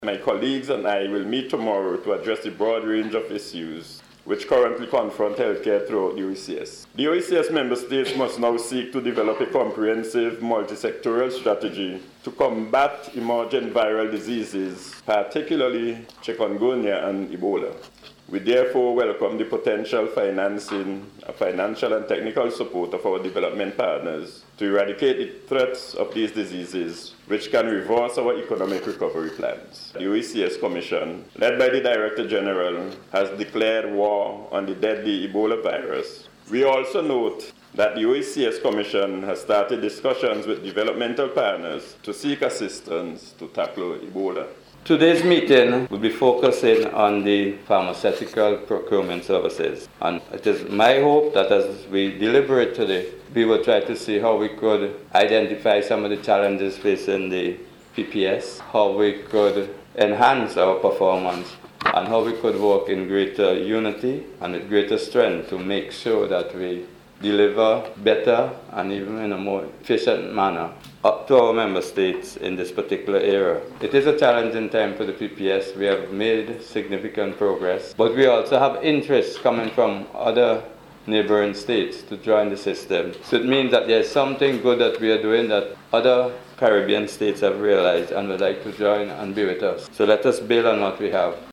My colleagues and I will meet tomorrow to address the broad range of issues which currently confront healthcare throughout the OECS. The OECS member states must now seek to develop a comprehensive multi-sectoral strategy to combat emergent viral diseases, particularly chikungunya and Ebola. We therefore welcome the potential financial and technical support of our development partners to eradicate the threats of these diseases, which can reverse our economic recovery plans. The OECS Commission, led by the Director General, has declared war on the deadly Ebola virus. We also note that the OECS Commission has started discussions with developmental partners to seek assistance to tackle Ebola. Today's meeting will be focusing on the pharmaceutical procurement services. And it is my hope that as we deliberate today, we will try to see how we could identify some of the challenges facing the PPS, how we could enhance our performance, and how we could work in greater unity and with greater strength to make sure that we deliver better and even in a more efficient manner up to our member states in this particular era. It is a challenging time for the PPS. We have made significant progress, but we also have interests coming from other neighboring states to join the system. So it means that there's something good that we are doing that other Caribbean states have realized and would like to join and be with us. So let us build on what we have.